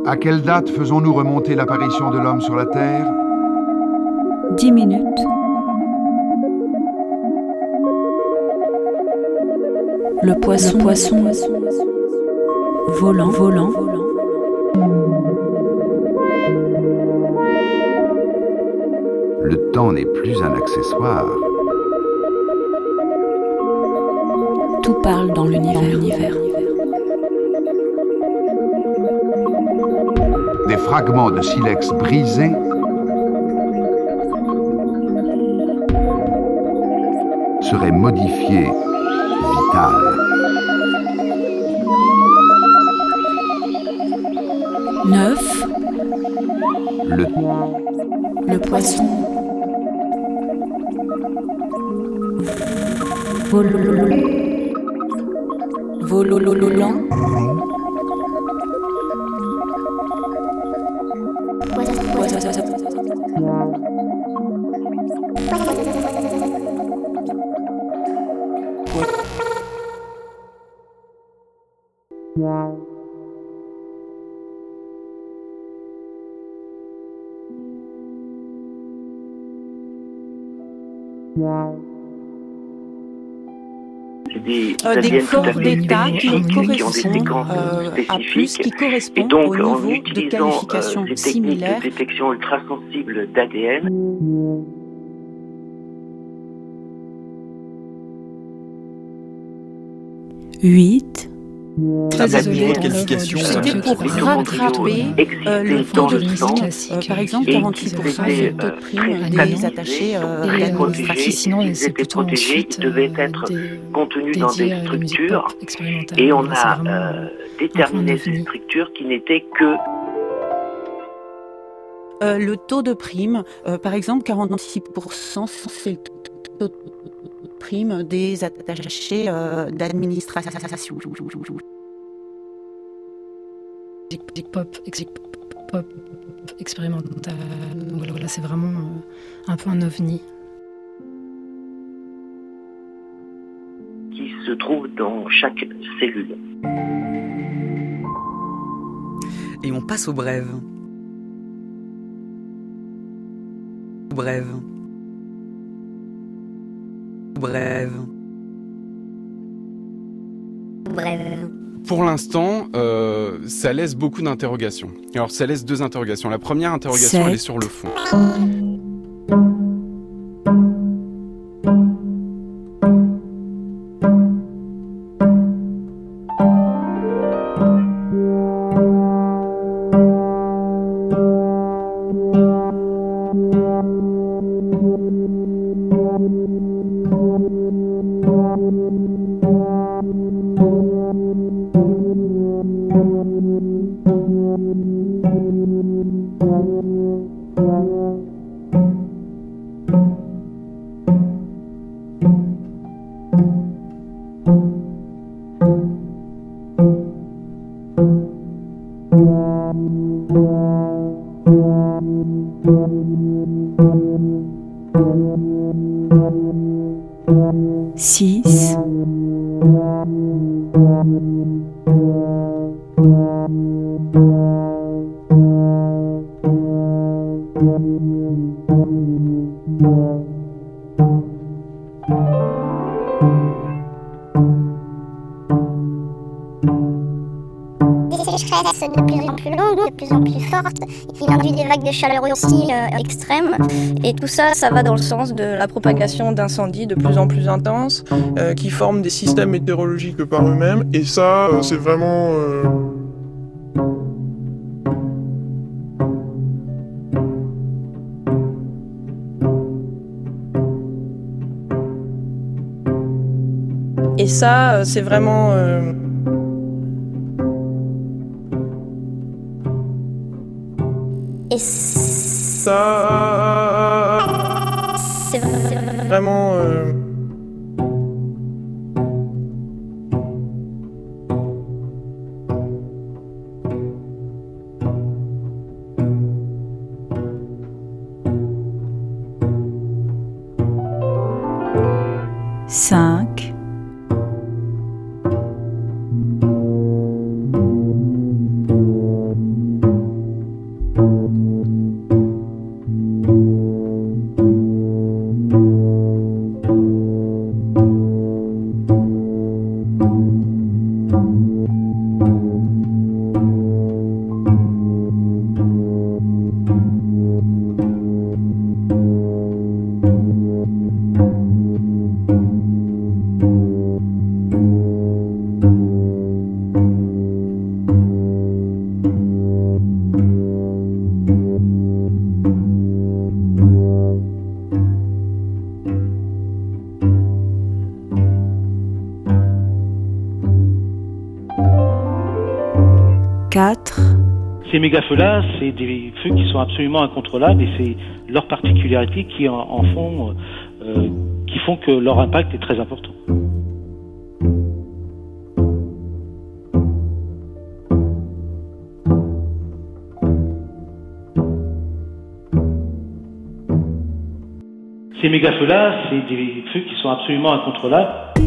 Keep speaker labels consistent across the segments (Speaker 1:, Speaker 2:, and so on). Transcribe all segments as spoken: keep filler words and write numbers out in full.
Speaker 1: À quelle date faisons-nous remonter l'apparition de l'homme sur la Terre?
Speaker 2: Dix minutes. Le poisson, Le poisson, volant, volant.
Speaker 1: Le temps n'est plus un accessoire.
Speaker 2: Tout parle dans l'univers. l'univers.
Speaker 1: Des fragments de silex brisés seraient modifiés vital.
Speaker 2: Neuf.
Speaker 1: Le,
Speaker 2: le poisson. Volololant.
Speaker 3: Des,
Speaker 4: euh, des corps d'État qui correspondent euh, à plus, qui correspondent
Speaker 3: donc,
Speaker 4: au niveau de qualification
Speaker 3: euh,
Speaker 4: similaire.
Speaker 3: De détection ultrasensible d'A D N.
Speaker 2: Huit.
Speaker 5: Très désolé, qualification.
Speaker 4: C'était pour rattraper euh, le taux de prime, euh, par exemple quarante-huit pour cent du taux de prime des attachés euh, d'administration.
Speaker 5: Sinon, c'est plutôt ensuite
Speaker 3: qui devait être contenu dans des structures, et on a euh, déterminé ces structures qui n'étaient que
Speaker 4: euh, le taux de prime, euh, par exemple quarante-six pour cent, c'est le taux de prime des attachés euh, d'administration.
Speaker 5: Pop, pop expérimental. Donc voilà, c'est vraiment euh, un peu un ovni.
Speaker 3: Qui se trouve dans chaque cellule.
Speaker 6: Et on passe aux brèves. Brèves. Brèves.
Speaker 7: Brèves.
Speaker 8: Pour l'instant, euh, ça laisse beaucoup d'interrogations. Alors, ça laisse deux interrogations. La première interrogation,
Speaker 2: Sept.
Speaker 8: elle est sur le fond.
Speaker 2: Six.
Speaker 7: Des sécheresses de plus en plus longues, de plus en plus fortes, il induit des vagues de chaleur aussi euh, extrêmes.
Speaker 9: Et tout ça, ça va dans le sens de la propagation d'incendies de plus en plus intenses, euh, qui forment des systèmes météorologiques par eux-mêmes.
Speaker 10: Et ça, euh, c'est vraiment... Euh...
Speaker 9: Et ça, euh, c'est vraiment... Euh...
Speaker 7: Et
Speaker 9: ça...
Speaker 7: c'est
Speaker 9: vraiment... Euh...
Speaker 2: Cinq.
Speaker 11: Ces méga-feux-là, c'est des feux qui sont absolument incontrôlables et c'est leur particularité qui en, en font, euh, qui font que leur impact est très important. Ces méga-feux-là, c'est des feux qui sont absolument incontrôlables.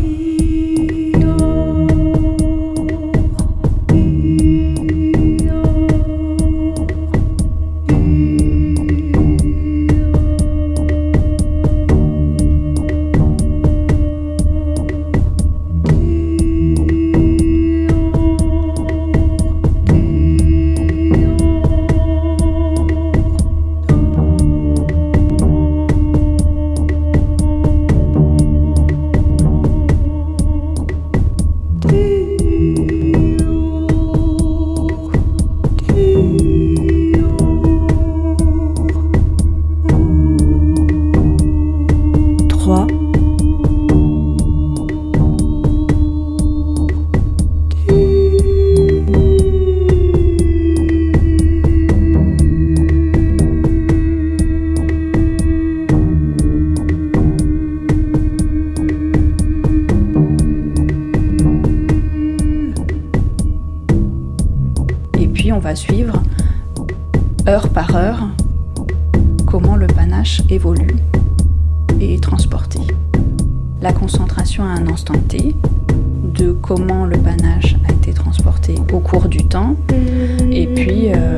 Speaker 2: On va suivre heure par heure comment le panache évolue et est transporté. La concentration à un instant T de comment le panache a été transporté au cours du temps et puis euh,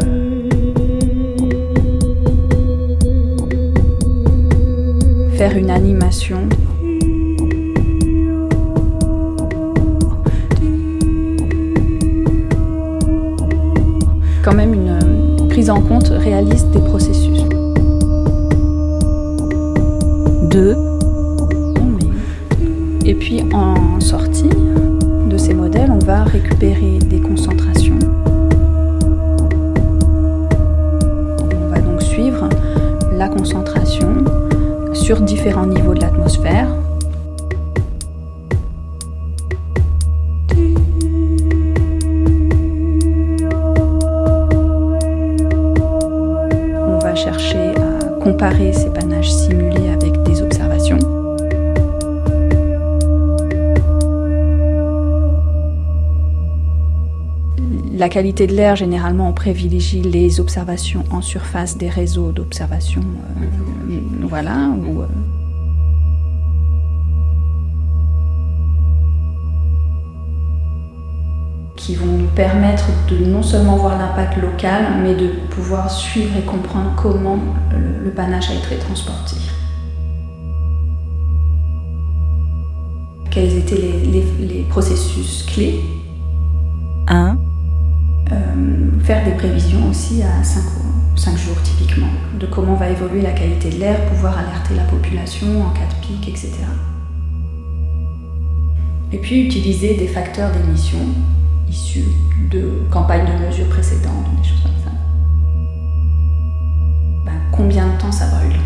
Speaker 2: faire une animation quand même une prise en compte réaliste des processus. Deux. Et puis en sortie de ces modèles, on va récupérer des concentrations. On va donc suivre la concentration sur différents niveaux de l'atmosphère. Chercher à comparer ces panaches simulés avec des observations. La qualité de l'air, généralement, on privilégie les observations en surface des réseaux d'observation, euh, voilà, ou, euh, qui vont nous permettre de non seulement voir l'impact local, mais de pouvoir suivre et comprendre comment le, le panache a été transporté. Quels étaient les, les, les processus clés. Un. Euh, faire des prévisions aussi à cinq jours typiquement, de comment va évoluer la qualité de l'air, pouvoir alerter la population en cas de pic, et cetera. Et puis utiliser des facteurs d'émission issus de campagnes de mesures précédentes, des choses comme ça. Ben, combien de temps ça brûle?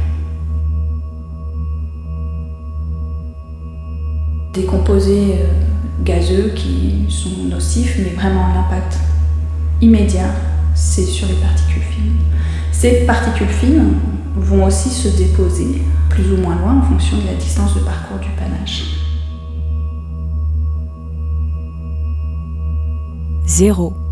Speaker 2: Des composés euh, gazeux qui sont nocifs, mais vraiment l'impact immédiat, c'est sur les particules fines. Ces particules fines vont aussi se déposer plus ou moins loin en fonction de la distance de parcours du panache. Zéro.